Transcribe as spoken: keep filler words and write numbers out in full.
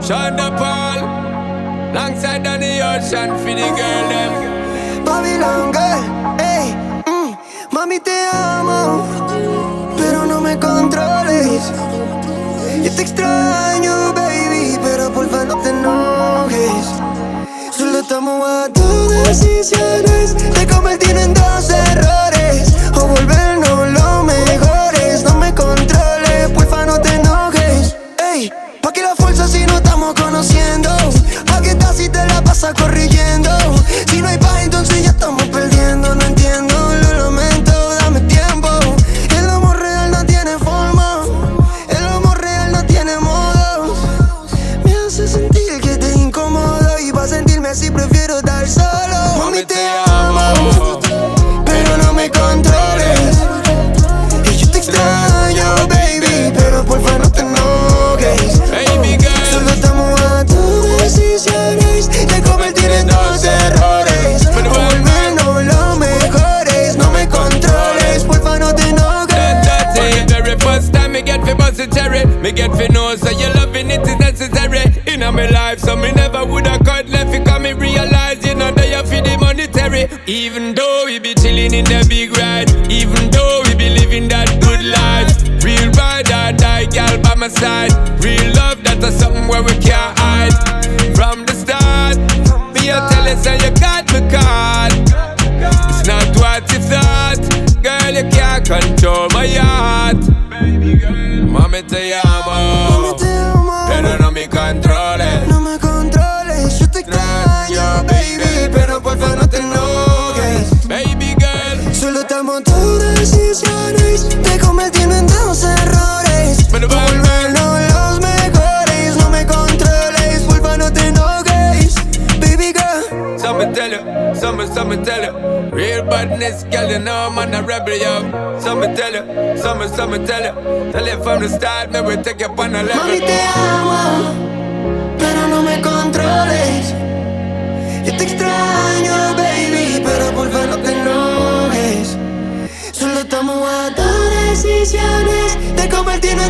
Shonda Paul, alongside Danny Ocean, for the girl them. Babylon girl, ey, mm, mami te amo, pero no me controles. Yo te extraño, baby, pero porfa no te enojes. Solo estamos a tus decisiones de convertir en dos errores o volvernos los mejores. No me controles, porfa no te enojes. Ey, pa' que la fuerza si no estamos conociendo. Pa' que estás si te la pasas corrigiendo. Si no hay paz entonces ya estamos perdiendo. No entiendo, lo lamento, dame tiempo. El amor real no tiene forma. El amor real no tiene modos. Me hace sentir que te incomodo. Y para sentirme así prefiero estar solo. Mami te amo, pero no me controles. Y yo te extraño, baby, pero porfa no te enojes. Baby girl, solo estamos a tus decisiones de convertir en dos errores o volvernos los mejores. No me controles, porfa no te enojes. that's it. Very first time me get fi bust a cherry. Me get fi know so your loving it is necessary in my life. So me never woulda cut left it, cause me realize you know that you fi the monetary. Even though we be chilling in the big ride, even though we be living that good life. Real ride or die, girl by my side. Real love, that's something where we can't hide. From the start, me a tell you say you got me caught. It's not what you thought, girl, you can't control my heart. Mami te Mami amo, te amo, pero no me controles. no me controles. Yo te extraño, baby, pero porfa no te enojes. Baby girl, Solo estamos tus decisiones de convertirme en dos errores pero volvernos los mejores. No me controles, porfa no te enojes. Baby girl, some me tell you, some me, some me tell you. Real badness, girl, you know I'm a rebel, yo. Some me tell you, some me, some me tell you. Tell you from the start, me we take you up on a level. mami te amo, pero no me controles. Yo te extraño, baby, pero porfa no te enojes. Solo estamos a dos decisiones de convertirnos